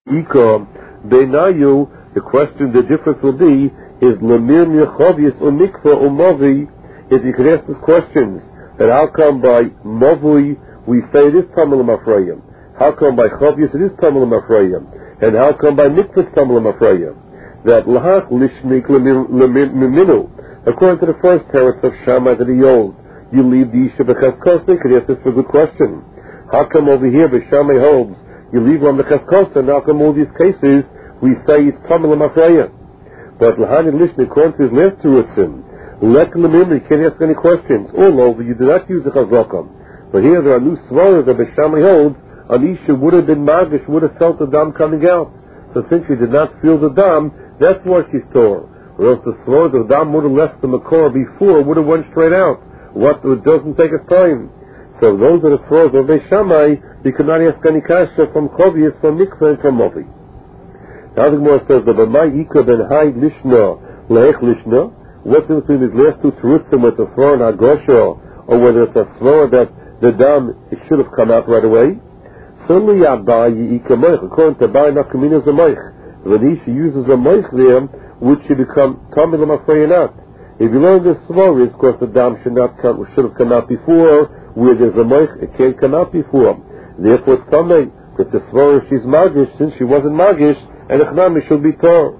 Ika Beinayu, the question, the difference will be, is Lemir Mirchovius Unikva Umavi, if you could ask us questions, that how come by Mavui we say it is Tamil Mafrayim? How come by Chovius it is Tamil Mafrayim? And how come by Mikvah Tamil Mafrayim? That Lahach Lishmik Leminu, according to the first parents of Shammai that he holds, you leave the Isha B'Chaskos, you could ask this for a good question. How come over here Shammai holds, you leave on the Chaskos, and how come all these cases we say it's Tamil Mafrayim? But Lahani Lishmik, according to his last two Ritzim, Lek Leminu, you can't ask any questions. All over, you do not use the Chazakam. But here there are new svaras that Shammai holds, Anisha would have been magish, would have felt the dam coming out. So since she did not feel the dam, that's why she's tore. Or else the svaras of the dam would have left the makor before, would have went straight out. What, it doesn't take us time. So those are the svaras of Shammai, you cannot ask any kasha from Chovius, from Mikvah, and from Movi. Now the Gemara says, the B'mai Ika ben Hai Lishna, Leich Lishna, what's the difference between these last two terutzim with the svara and Hagosha, or whether it's a svara that the dam, it should have come out right away? Certainly, according to Bai Nakamina is a moich. When she uses a moich there, would she become Tamil Mafrei not? If you learn this svara, of course the dam should have come out before. Where there's a moich, it can't come out before. Therefore, it's Tamil. But the svara, she's magish, since she wasn't magish, and Echnami should be tor.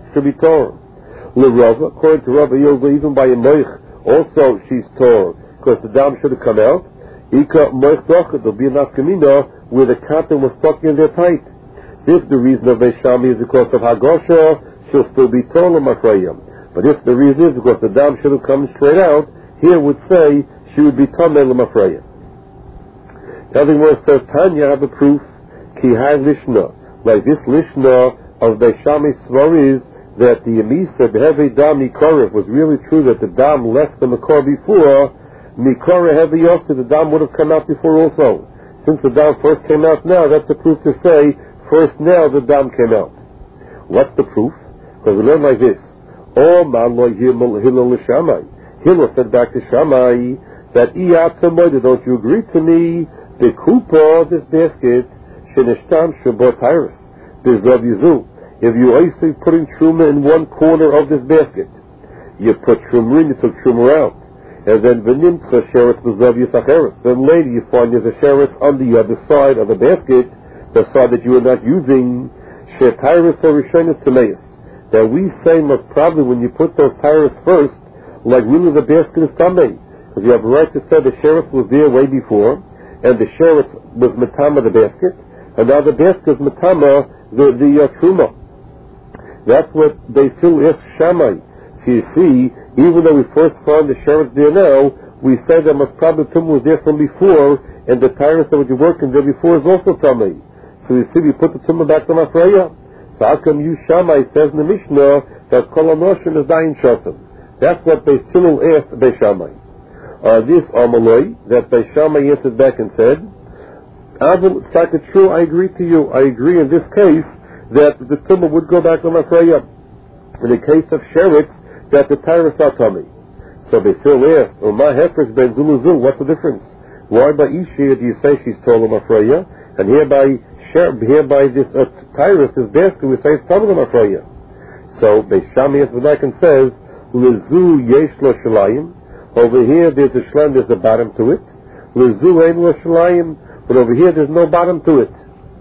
L'Rava, according to Rabbi Yosef, even by a moich, also she's tor, because the dam should have come out. Ika moich docha, there'll be enough kamina where the cotton was stuck in there tight. If the reason of Beishami is because of Hagosha, she'll still be Tola Mafrayim. But if the reason is because the dam should have come straight out, here would say she would be Tamel Mafrayim. Now the Gemara says, Tanya, have a proof, Ki Hai Lishna, like this Lishna of Beishami Svar is that the Yemisa, the Heavy Dam Mikora, was really true that the dam left the Makor before, Mikora Heavy Yossi, the dam would have come out before also. Since the dam first came out now, that's a proof to say, first now the dam came out. What's the proof? Because we learn like this. Oh, Malloy Hillel Shammai. Hillel said back to Shammai, that don't you agree to me, the kupa, this basket, Shenishtam Shabbat Tyrus, Bizov Yizu. If you actually putting truma in one corner of this basket, you put truma in, you took truma out. And then v'nimtza sheretz b'zav yisacheres. Then later you find there's a sheretz on the other side of the basket, the side that you are not using. Shetyrus or rishonis teleis. That we say most probably when you put those tyrus first, like really the basket is tamei, because you have a right to say the sheretz was there way before, and the sheretz was matama the basket, and now the basket is matama the truma. That's what they still ask Shammai. So you see, even though we first found the sheretz there now, we say that most probably tumah was there from before, and the tyrus that was working there before is also tamei. So you see, we put the tumah back on Afreya. So how come you Shammai says in the Mishnah that kol anoshin is dayin shasam? That's what Beis Hillel asked Beis Shammai. This Amaloi, that Beis Shammai answered back and said, Avil, it's like it's true, I agree to you. I agree in this case that the tumah would go back on Afreya. In the case of sheretz, that the tyrus are tummy. So Beis Hillel asked, Uma hefresh ben zuluzul, what's the difference? Why by Ishia do you say she's told Afreya? And hereby this tyrus, this basket, we say it's Tamil Afreya. So Beis Shammai and says, Lezu yesh lo shalayim. Over here there's a shlam, there's a bottom to it. Lezu ein lo shalayim. But over here there's no bottom to it.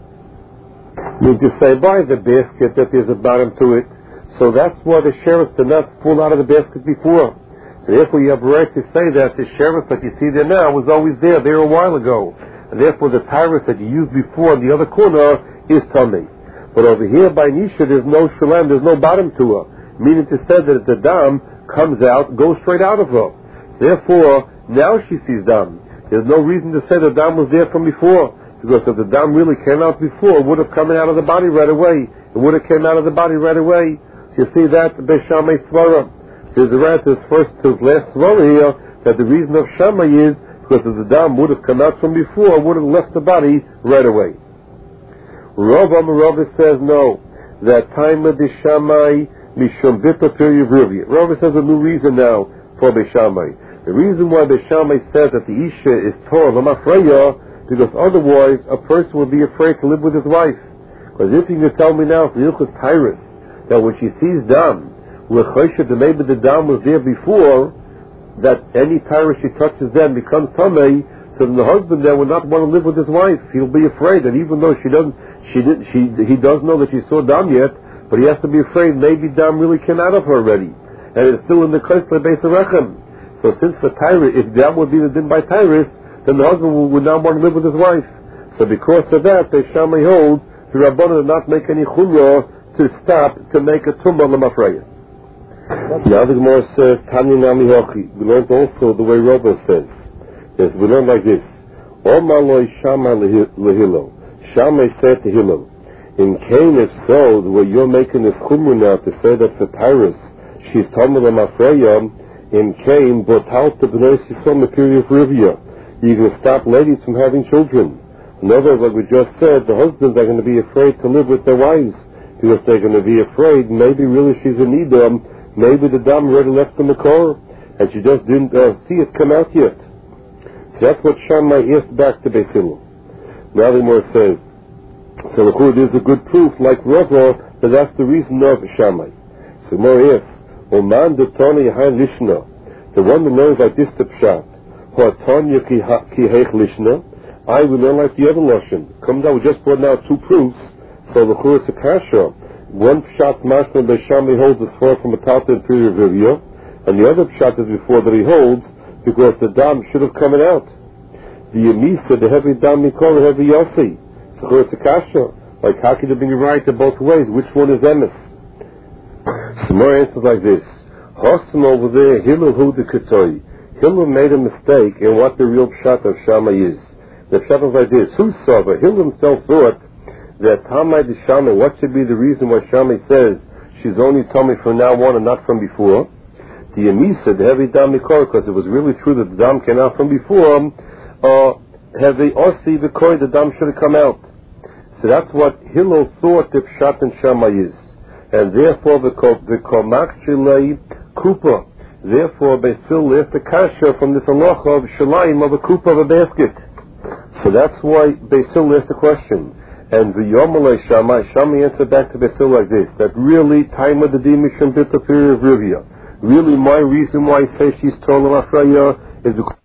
You just say by the basket that there's a bottom to it. So that's why the sheretz did not fall out of the basket before. So therefore you have a right to say that the sheretz that you see there now was always there a while ago. And therefore the tyrus that you used before in the other corner is tummy. But over here by Nisha there's no shalem, there's no bottom to her. Meaning to say that if the dam comes out, goes straight out of her. Therefore, now she sees dam. There's no reason to say the dam was there from before. Because if the dam really came out before, it would have come out of the body right away. It would have came out of the body right away. So you see that Beis Shammai Svara. There's a right to his first to his last Svara here, that the reason of Shammai is because if the dam would have come out from before, it would have left the body right away. Rav Amarava says no. That time of the Shammai Mishum Bita Perivrivya. Rav says a new reason now for Beis Shammai. The reason why Beis Shammai says that the Isha is Torah Lamafreya, because otherwise a person would be afraid to live with his wife. Because if you can tell me now from Hilchos Tyrus that when she sees dam, we're choshev that maybe the dam was there before, that any Tyrus she touches then becomes tamei, so then the husband then would not want to live with his wife. He'll be afraid, and even though he does know that she saw dam yet, but he has to be afraid maybe dam really came out of her already, and it's still in the Kosler Beis Rechem. So since for Tyrus, if that would be the din by Tyrus, then the husband would not want to live with his wife. So because of that, the Shammai holds the Rabbanan did not make any chumrah to stop to make a tumah l'mafreya. Now the Gemara says, Tanya Nami Hochi. We learned also the way Rabba says. Yes, we learned like this. Omar loy Shammai lehilo. Shammai said to Hillel, in Cain, if so, the way you're making this chumrah now to say that for Tyrus, she's tumah l'mafreya, in Cain, botal to b'nei Yisrael the period of Rivia. You're going to stop ladies from having children. In other words, like we just said, the husbands are going to be afraid to live with their wives because they're going to be afraid maybe really she's in Edom, maybe the dam already left in the car and she just didn't see it come out yet. So that's what Shammai asked back to Beis Hillel. Now the Gemara says, so there's a good proof like Rava that that's the reason of Shammai. So Gemara asks, Oman de Tani Hain Lishna, the one that knows like this the pshat, Ho'atanya ki heich Lishna, I will learn like the other Lashon. Come down, we just brought now two proofs. So the Churus Akasha, one pshat mashma by Shammai holds as far from a Talta and period of Rivia, and the other pshat is before that he holds because the dam should have come out. The Yemisa, the heavy dam Mikol, the heavy Yossi. So Churus Akasha, like how can you be right in both ways? Which one is emes? Some more answers like this. Hosam over there, Hillel hu de Ketoi. Hillel made a mistake in what the real pshat of Shammai is. The pshat was like this. Who saw it? Hillel himself thought that Tamai de Shammai, what should be the reason why Shammai says she's only Tamai from now on and not from before? The Yemisa, the heavy dam Mikor, because it was really true that the dam came out from before, heavy Ossi, the Koi, the dam should have come out. So that's what Hillel thought the pshat in Shammai is. And therefore the Komak Shilei Kupa. Therefore Beis Hillel left the kasha from this halacha of Shalayim of a kupa of a basket. So that's why Beis Hillel asked the question. And the Yomalei Shammai answered back to Beis Hillel like this, that really, time of the Dimishim Bita period of Rivia, really my reason why I say she's Tola Afraya is because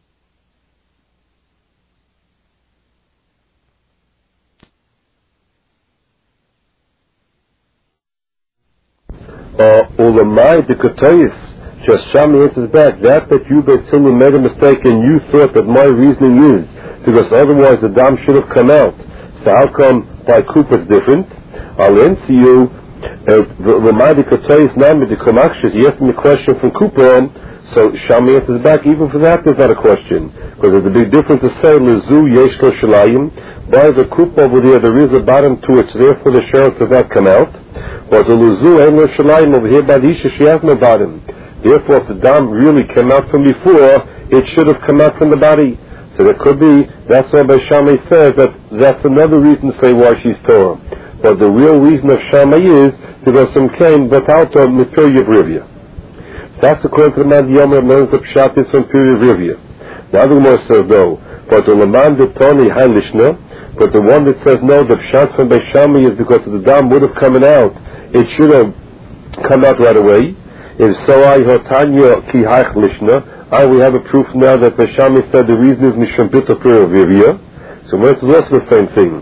Ulamai the Ketayis, just Shammai answers back, that you Beis Hillel made a mistake and you thought that my reasoning is, because otherwise the dam should have come out. So how come by Kupa is different? I'll answer you, Ramadi Ketayis Nami the Komakshis, he asked me a question from Kupa, so Shammai answers back, even for that there's not a question, because there's a big difference to say, Lezu Yesh Lo Shalayim, by the Kupa over there is a bottom to it, so therefore the shells does not come out. But the Luzu Ein Lo Shalayim over here by the Isha, she has no bottom. Therefore, if the dam really came out from before, it should have come out from the body. So there could be, that's why Shammai says that that's another reason to say why she's Torah. But the real reason of Shammai is because some came but out of the period of Rivia. That's according to the man Yomer learns the pshat is from period of Rivia. Now the Gemara says no, but the Laman de Toni Hailishna, but the one that says no, the pshat from Beis Shammai is because the dam would have come out, it should have come out right away. If so, Hotanya ki haich lishna. We have a proof now that Beis Shammai said the reason is mishum bita period of Rivia. So this is also the same thing.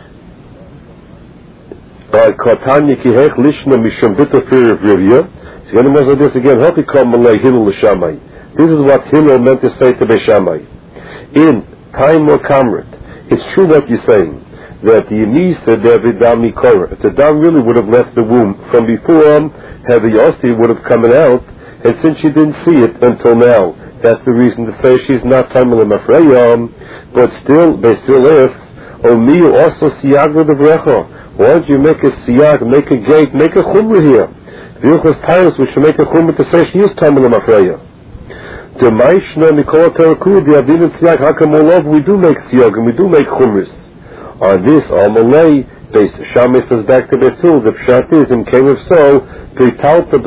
Hotanya ki haich lishna mishum bita period of Rivia. So when he was like this again, Hopikam malay Hillel l'Shammai. This is what Hillel meant to say to Beis Shammai. In time or kamret, it's true what you're saying, that the Yemisa David Dam Mikora, if the dam really would have left the womb from before, Heavy Yossi would have come out, and since she didn't see it until now, that's the reason to say she's not Tamil Mafreyam. But still, they still asks, Omi also siyag with the brecha. Why don't you make a siyag, make a gate, make a chumrah here? Vilchos Tyrus, we should make a chumrah to say she is Tamil Mafreyam. The Maishna Nikola Teraku, the Adin and Siyag, Hakamolov, we do make siyag and we do make chumras. On this, Malay, Shammai says back to Beis Hillel, the pshat is, and came if so, the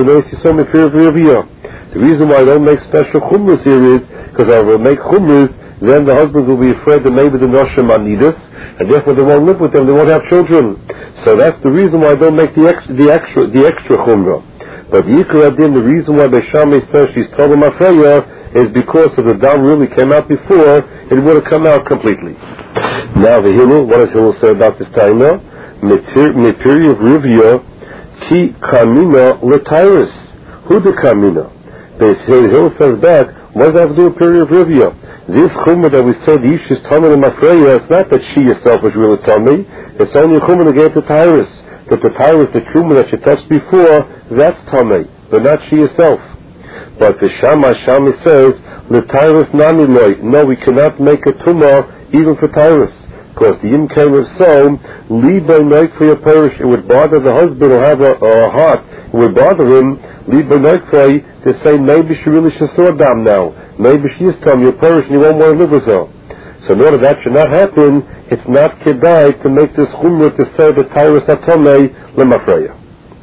reason why I don't make special chumras here is because I will make chumras, then the husbands will be afraid that maybe the noshim are needus, and therefore they won't live with them, they won't have children. So that's the reason why I don't make the extra chumrah. But the Ikar Adin, the reason why Beis Shammai says she's told Mafreya is because if the dam really came out before, it would have come out completely. Now the Hillel, what does Hillel say about this time now? Mepiri of Rivya, ki kamina letyrus. Who the kamina? Hillel says back, what does that have to do with period of Rivya? This chumrah that we said, the Ish is Tamei Mafreya, it's not that she herself was really Tamei, it's only a chumrah that gave to Tyrus. That the Tyrus, the truma that she touched before, that's Tamei, but not she herself. But the Shammai says, L'Tyrus nami loy. No, we cannot make a tumah even for Tyrus. Because the Yim came of so, lead by night for your parish, it would bother the husband or have a heart, it would bother him, lead by night for to say, maybe she really should saw dam now. Maybe she is Tom, your parish, and you won't want to live with her. So in order that should not happen, it's not kedai to make this chumrah to say the Tyrus atomei lemafreya.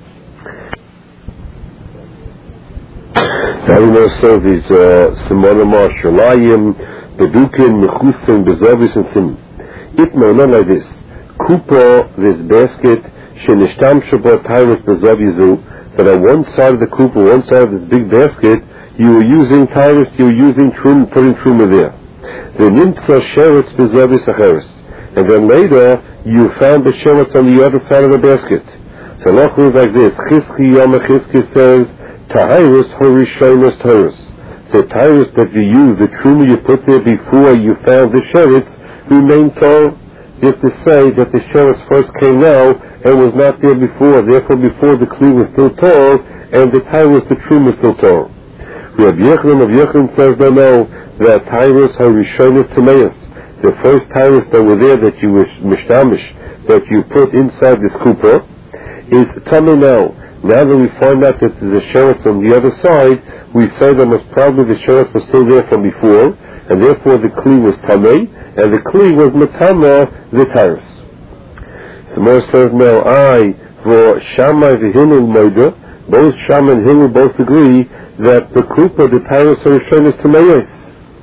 So you know, so these Simonama, Shalayim, Bedukin, Mechusim, Bezavis, and Sim. It may not like this. Kupa, this basket, Shenishtam Shabbat Tyrus Bezavizu, that on one side of the kupa, one side of this big basket, you were using Tyrus, you were using Trum, putting Truma there. The Nimtza Sheretz Bezavis Acheres. And then later, you found the Sheretz on the other side of the basket. So Lach was like this. Chizki Yom Chizki says, Tahirus Horishonos Tyrus. The Tyrus that you use, the Truma you put there before you found the Sheretz, remained tall. You have to say that the Sheretz first came now and was not there before. Therefore, before the Kli was still tall, and the Tyrus, the Truma, was still tall. Rabbi Yochanan says, no, that Tyrus Horishonos Tameus. The first Tyrus that were there that you wish mishtamish, that you put inside this kupa, is Tamei now. Now that we find out that there's a Sheretz on the other side, we say that most probably the Sheretz was still there from before, and therefore the Kli was Tamei, and the Kli was Matama, the Tyrus. So Moshe says now, for Shammai the Hillel Moida, both Shammai and Hillel both agree that the Kupa, the Tyrus Harishon is Tameis.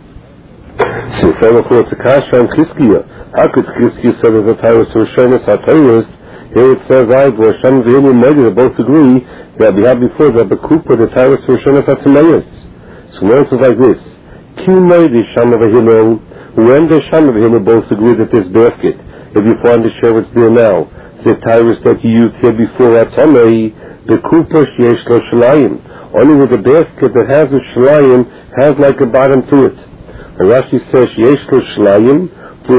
So say, of course, the Kasha and Chizkiya. How could Chizkiya say that the Tyrus Harishon is HaTyrus? Here it says, for Shammai the Hillel Moida, they both agree that we had before that the Kupa, the Tyrus Harishon is HaTameis. So now it's like this. Kimai the Shammai the Hillel, when the Shammai the Hillel both agree that this basket, if you find the Sheretz there now, the Tyrus that you used here before at Tamei, the Kupa Sheyesh Lo Shalayim. Only with the basket that has a Shalayim has like a bottom to it. And Rashi says Sheyesh Lo Shalayim,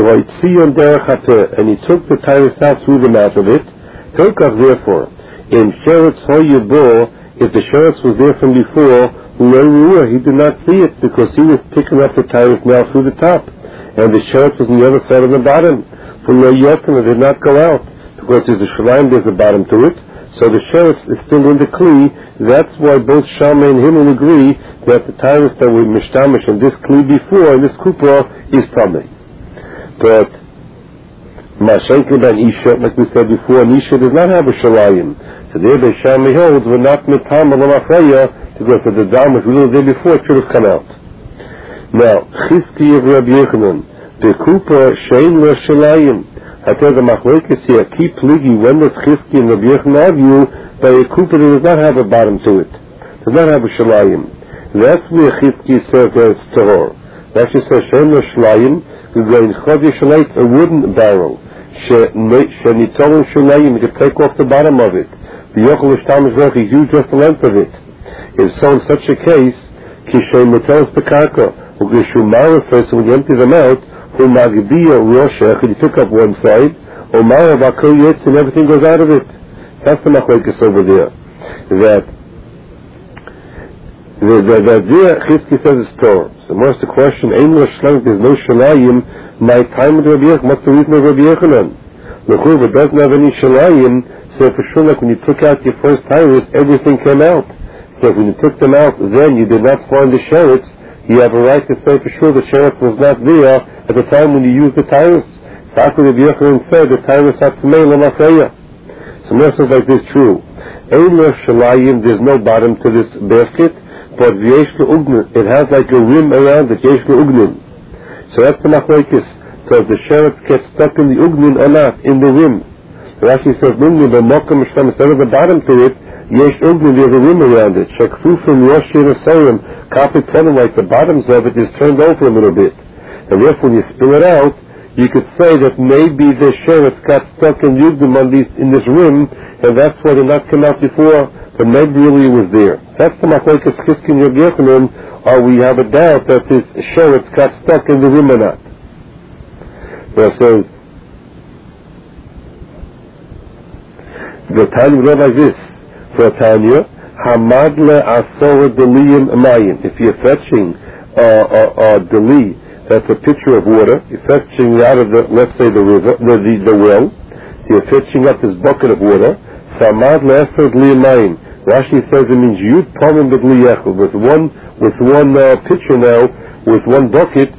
and he took the Tyrus out through the mouth of it. Hilkach therefore, in Sheretz Hoyabo, if the Sheretz was there from before, he did not see it because he was picking up the Tyrus now through the top, and the Sheretz was on the other side of the bottom. From Lo Yotzim, it did not go out because there's a Shalayim, there's a bottom to it. So the Sheretz is still in the Kli. That's why both Shammai and Hillel agree that the Tyrus that we mishtamish in this Kli before, in this Kupa, is Tamei. But Mashenka ben Isha, like we said before, Isha does not have a Shalayim. So there the Shammai holds were not Mitam or Mafreya because if the dam was really there before, it should have come out. Now, Chizki of Rabbi Yochanan, the Kupa Shein Lo Shalayim. I tell the Machlokes here, keep ligi when does Chizki and Rabbi Yochanan argue that a Kupa does not have a bottom to it, does not have a Shalayim. That's where Chizki says that it's Tahor. Rashi says Shein Lo Shalayim, we go in Chavi Shalayim, a wooden barrel. Shenitolum Shalayim, you can take off the bottom of it. The Yochel Ishtamish Rech, you use just the length of it. If so, in such a case, Kishay Metelis Pekaka, Ugeshumara says, when you empty them out, Umagbiya Roshech, and you took up one side, Omara Bakul Yetz, and everything goes out of it. That's the Machlokes over there. That there, Chizki says it's Torah. So most the question, Ein Lo Shalayim, there's no Shalayim, my time with Rabbi Yochanan, what's the reason of Rabbi Yochanan? L'chuv, it doesn't have any Shalayim, so for sure, like when you took out your first Tyrus, everything came out. So when you took them out, then you did not find the Sheretz, you have a right to say for sure the Sheretz was not there at the time when you used the Tyrus. So how could Rabbi Yochanan say the Tyrus had Tamei L'Mafreya? So most of like this true. Ein Lo Shalayim, there's no bottom to this basket, but V'yesh Lo Ugnin, it has like a rim around it, Yesh Lo Ugnin. So that's the Machlokes. does the sheretz get stuck in the ugnin or not, in the rim? Rashi says, ugnin, instead of the bottom to it, yesh ugnin, there's a rim around it. Shekfufim yoshir asayim, kapit tenim, like the bottoms of it is turned over a little bit. And therefore, when you spill it out, you could say that maybe the sheretz got stuck in ugnin in this rim, and that's why it did not come out before, but maybe really it was there. So that's the machlokes Chizkiya and Rabbi Yochanan, or we have a doubt that this sheretz got stuck in the rim or not. So it says, the Tanya read like this, for Tanya, Hamadle Asora Deliyim Amayim. If you're fetching a deli, that's a pitcher of water, you're fetching out of the, let's say the river, the well, so you're fetching up this bucket of water, Samadle Asora Deliyim Amayim. Rashi says it means Yud Palm B'Dliyechel. With one pitcher now, with one bucket,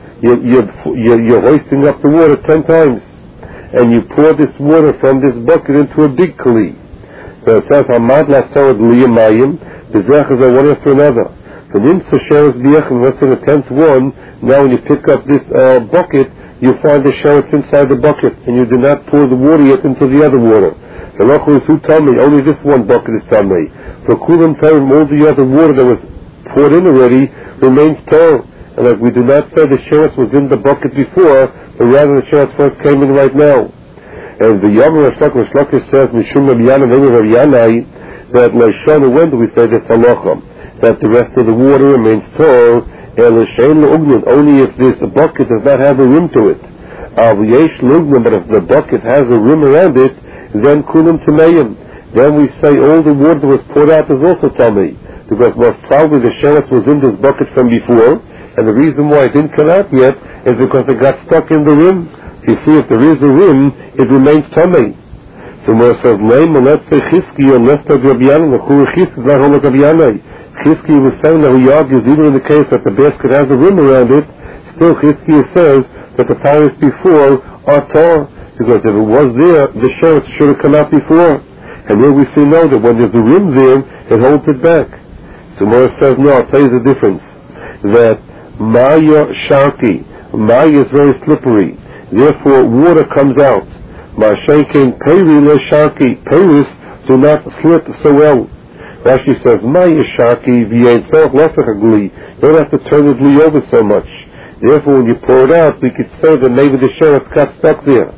you're hoisting up the water 10 times, and you pour this water from this bucket into a big kli. So it says Hamad Lasarad Liyamayim, the zechas are one after another. The Nimtza Sheretz B'Yechel, let's say the 10th one. Now when you pick up this bucket, you find the sheretz inside the bucket, and you do not pour the water yet into the other water. The Lachos who tell me only this one bucket is tamei. For Kulam Tarim, all the other water that was poured in already remains tar. And like we do not say the sheretz was in the bucket before, but rather the sheretz first came in right now. And the Yom Rashlakis says, Mishum Rabbi Yana, Rabbi Yanai, that Lashana, when do we say this halacha? That the rest of the water remains tar, and L'shein L'ugnin, only if this bucket does not have a rim to it. Yesh L'ugnin, but if the bucket has a rim around it, then Kulam Tameim. Then we say all the water that was poured out is also tamei, because most probably the sheretz was in this bucket from before, and the reason why it didn't come out yet is because it got stuck in the rim. So you see, if there is a rim, it remains tamei. So when it says name, and let's say Chizkiya, let's say Rabbi Yana, the Chur Chizkiya is not only Rabbi Yana. Chizkiya was saying that he argues even in the case that the basket has a rim around it, still Chizkiya says that the tires before are tar, because if it was there, the sheretz should have come out before. And here we see now that when there's a rim there, it holds it back. So Morris says, no, I'll tell you the difference. That Maya Sharki, Maya is very slippery. Therefore, water comes out. Ma'ashenkein Peri le Sharki, Peris do not slip so well. Rashi says, Maya Sharki, v'yein self lefachagli. You don't have to turn the gli over so much. Therefore, when you pour it out, we could say that maybe the sheretz got stuck there.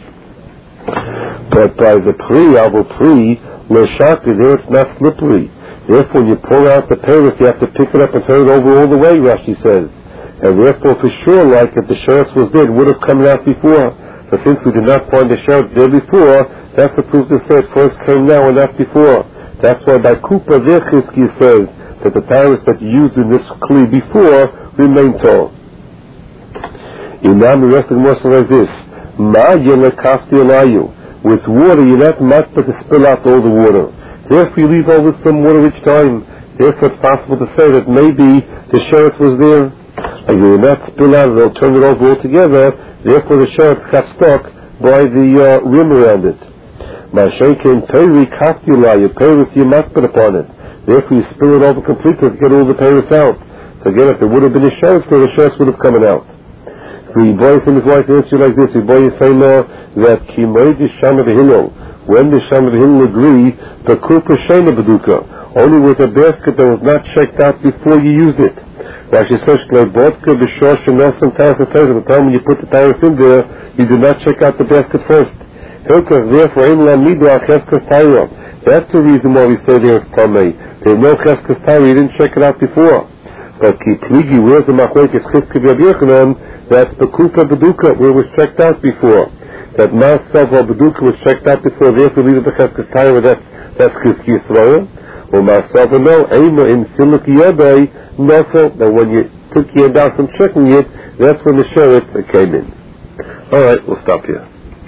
But by the L'shaki, there it's not slippery. Therefore, when you pour out the peris, you have to pick it up and turn it over all the way, Rashi says. And therefore, for sure, like if the sheretz was there, it would have come out before. But since we did not find the sheretz there before, that's the proof to say it first came now and not before. That's why by Kupa, there Chizkiya says that the peris that you used in this kli before remain tall. Inam, the rest of the Muslim like this. Ma yelekafti alayu. With water, you're not much but to spill out all the water. Therefore, you leave over some water each time. Therefore, it's possible to say that maybe the sheretz was there. And you will not spill out, they'll turn it over altogether. Therefore, the sheretz got stuck by the rim around it. Ma'ashenkein peri kaftulayu, peris you must put upon it. Therefore, you spill it over completely to get all the peris out. So again, if there would have been a sheretz there, the sheretz would have come out. The boy and his wife answer like this. The boy is saying now that Kimoy the Shama Hillel, when the Shama Hillel agree, the Kupa Shena Beduka, only with a basket that was not checked out before you used it. Rashi says, Vodka B'Shosh and Nelson Taras at the time when you put the tires in there, you do not check out the basket first. Therefore, that's the reason why we say there it's Tamei. There's no Cheskes Taira, you didn't check it out before. But Kipligi, where's the machlokes Chizkiya Rabbi Yochanan? That's the Kupa Beduka, where it was checked out before. That Masav or Beduka was checked out before, therefore leave it to Cheskes Taira, that's Chizkiya Svarah. Or Masav no, Eima in Silik Yadai, Nofel, that when you took your hand out from checking it, that's when the sheretz came in. Alright, we'll stop here.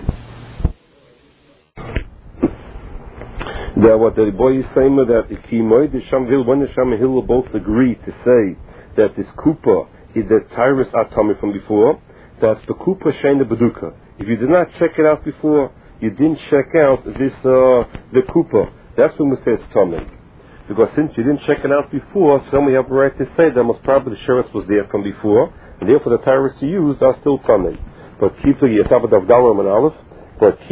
Now what the boy is saying that the Kimoy, the Shamvil, when the Shamahil will both agree to say that this Kupa is the Tyrus Atami from before, that's the Kupa Shena Beduka. If you did not check it out before, you didn't check out this the Kupa. That's when we say it's Tami. Because since you didn't check it out before, so then we have a right to say that most probably the sheretz was there from before, and therefore the Tyrus you used are still Tami. but keep the Yesabad of Dalam and Aleph, but keep